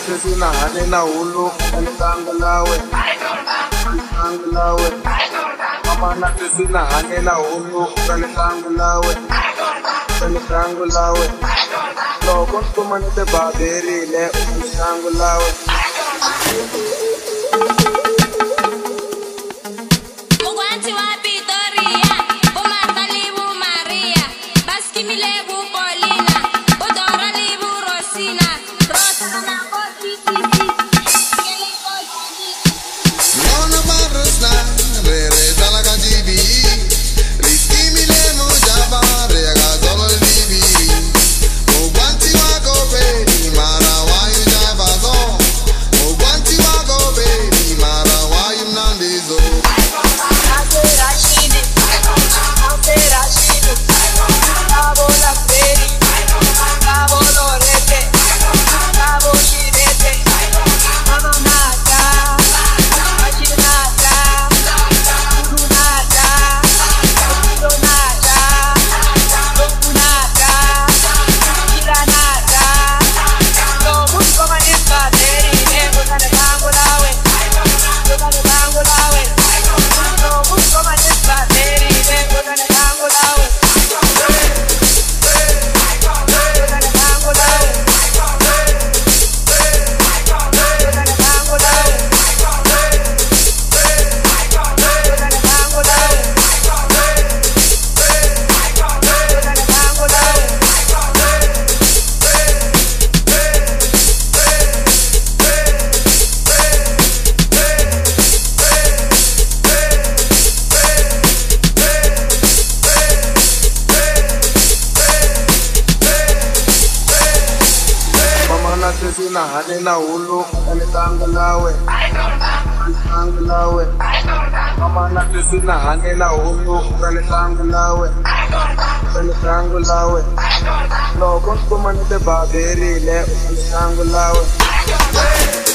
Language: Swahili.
sesina hane na hulu Kanitangulawe Kanitangulawe Mama na sesina hane na hulu Kanitangulawe Kanitangulawe Logon kumanite baberi le Kanitangulawe Mugwanti wa Pitoria Bumarta libu Maria Baski mi lebu Polina Udora libu Rosina Rosa na koti titi Kele koti titi Nona barusna Rere dala kajibi Riski mi lemo jaba Rega zolo libi Mugwanti wa gobe Mara wa yu jaba zo Mugwanti wa gobe Mara wa yu nandizo Sesina hane na hulu Kanitangulawe Kanitangulawe Mama na sesina hane na hulu Kanitangulawe Kanitangulawe Logon kumanite baberi le Kanitangulawe